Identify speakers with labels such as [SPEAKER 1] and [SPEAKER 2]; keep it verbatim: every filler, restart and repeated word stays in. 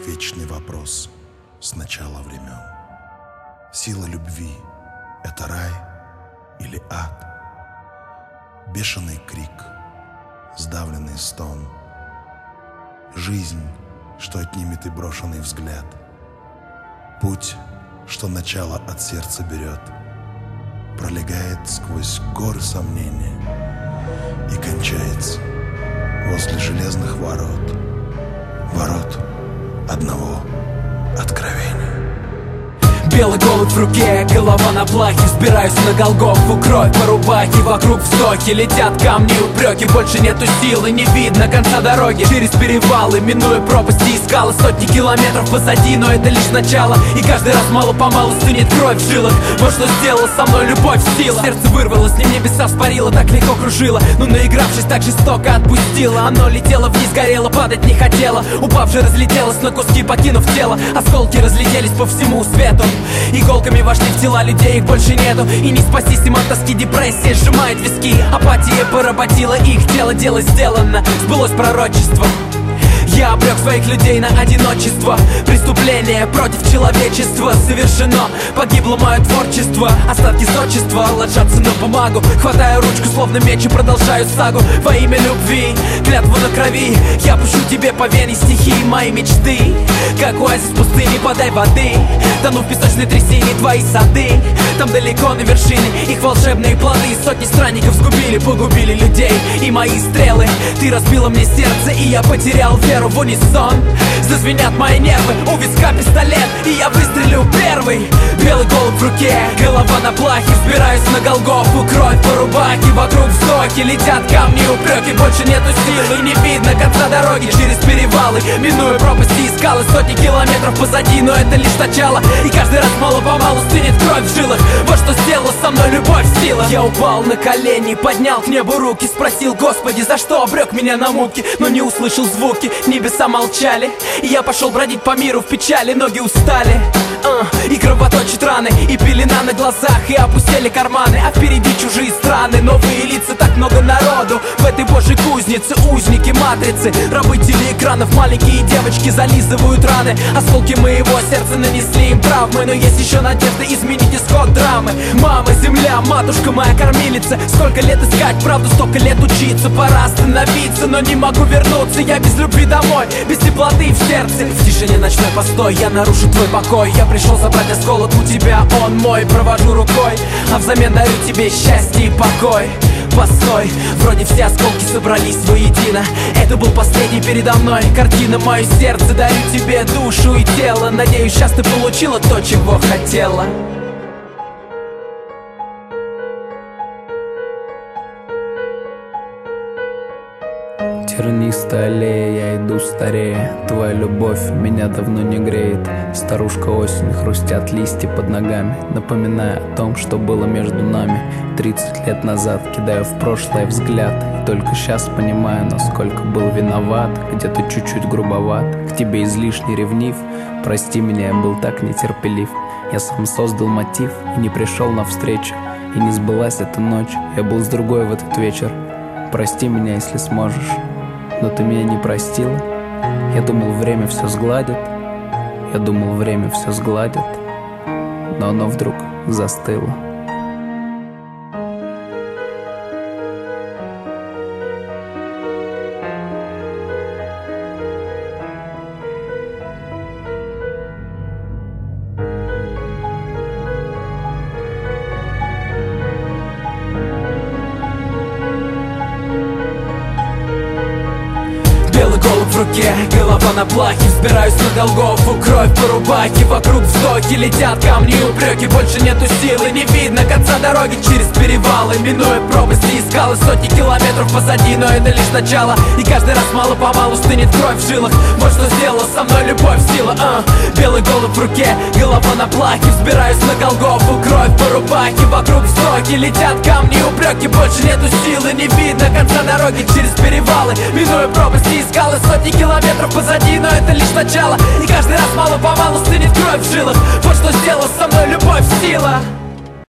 [SPEAKER 1] Вечный вопрос с начала времен. Сила любви — это рай или ад? Бешеный крик, сдавленный стон. Жизнь, что отнимет и брошенный взгляд. Путь, что начало от сердца берет, пролегает сквозь горы сомнения и кончается возле железных ворот, ворот одного откровения.
[SPEAKER 2] Белый голубь в руке, голова на плахе. Взбираюсь на Голгофу, кровь по рубахе. Вокруг вздохи, летят камни, упреки. Больше нету силы, не видно конца дороги. Через перевалы, минуя пропасти и скалы. Сотни километров позади, но это лишь начало. И каждый раз мало-помалу стынет кровь в жилах. Вот что сделала со мной любовь, сила. Сердце вырвалось, не небеса вспарило, так легко кружило. Но наигравшись, так жестоко отпустила. Оно летело вниз, горело, падать не хотело. Упав же разлетелось на куски, покинув тело. Осколки разлетелись по всему свету. Иголками вошли в тела людей, их больше нету. И не спастись им от тоски, депрессия сжимает виски. Апатия поработила их тело, дело сделано. Сбылось пророчество. Я обрек своих людей на одиночество. Преступление против человечества совершено. Погибло мое творчество. Остатки зодчества ложатся на бумагу. Хватаю ручку, словно меч, и продолжаю сагу. Во имя любви, клятву на крови, я пущу тебе по вене стихи мои мечты. Как оазис в пустыне, подай воды. Тону в песочной трясине твои сады. Там далеко на вершине их волшебные плоды. Сотни странников сгубили, погубили людей. И мои стрелы, ты разбила мне сердце, и я потерял веру в унисон. Зазвенят мои нервы, у виска пистолет, и я выстрелю первый. Белый голубь в руке, голова на плахе. Взбираюсь на Голгофу, кровь по рубахе. Вокруг вздохи, летят камни, упреки. Больше нету силы, не видно конца дороги. Через перевалы, минуя пропасти и скалы. Сотни километров позади, но это лишь начало. И каждый раз мало-помалу стынет кровь в жилах. Вот что сделала со мной любовь, сила. Я упал на колени, поднял к небу руки. Спросил: Господи, за что обрек меня на муки? Но не услышал звуки, небеса молчали. И я пошел бродить по миру в печали. Ноги устали, uh, и кровоточат раны, и пелена на глазах, и опустели карманы. А впереди чужие страны, новые лица, так много народу. В этой божьей кузнице узники матрицы, рабы телеэкранов, маленькие девочки зализывают раны. Осколки моего сердца нанесли им травмы, но есть еще надежда изменить исход драмы. Мама, земля, матушка моя кормилица. Сколько лет искать правду, столько лет учиться. Пора остановиться, но не могу вернуться. Я без любви домой, без теплоты в сердце. В тишине ночной постой, я нарушу твой покой. Я пришел забрать осколок у тебя, он мой. Провожу рукой, а взамен дарю тебе счастье и покой. Постой, вроде все осколки собрались воедино. Это был последний передо мной картина. Мое сердце дарю тебе душу и тело. Надеюсь, сейчас ты получила то, чего хотела.
[SPEAKER 3] Тернистая аллея, я иду старее. Твоя любовь меня давно не греет. Старушка осень, хрустят листья под ногами, напоминая о том, что было между нами. Тридцать лет назад кидаю в прошлое взгляд, и только сейчас понимаю, насколько был виноват. Где-то чуть-чуть грубоват, к тебе излишне ревнив. Прости меня, я был так нетерпелив. Я сам создал мотив и не пришел навстречу. И не сбылась эта ночь, я был с другой в этот вечер. Прости меня, если сможешь. Но ты меня не простила. Я думал, время все сгладит. Я думал, время все сгладит. Но оно вдруг застыло.
[SPEAKER 2] Голубь в руке, голова на плахе. Взбираюсь на Голгофу, кровь по рубахе. Вокруг вздохи, летят камни и упреки. Больше нету силы, не видно конца дороги. Через перевалы, минуя пропасти и скалы. Сотни километров позади, но это лишь начало. И каждый раз мало-помалу стынет кровь в жилах. Вот что сделала со мной любовь, сила, uh. Белый голубь в руке, голова на плахе. Взбираюсь на Голгофу, кровь по рубахе. Вокруг вздохи, летят камни и упреки. Больше нету силы, не видно конца дороги. Через перевалы, минуя пропасти и скалы. Сотни километров позади, но это лишь начало. И каждый раз мало-помалу стынет кровь в жилах. Вот что сделала со мной любовь, сила.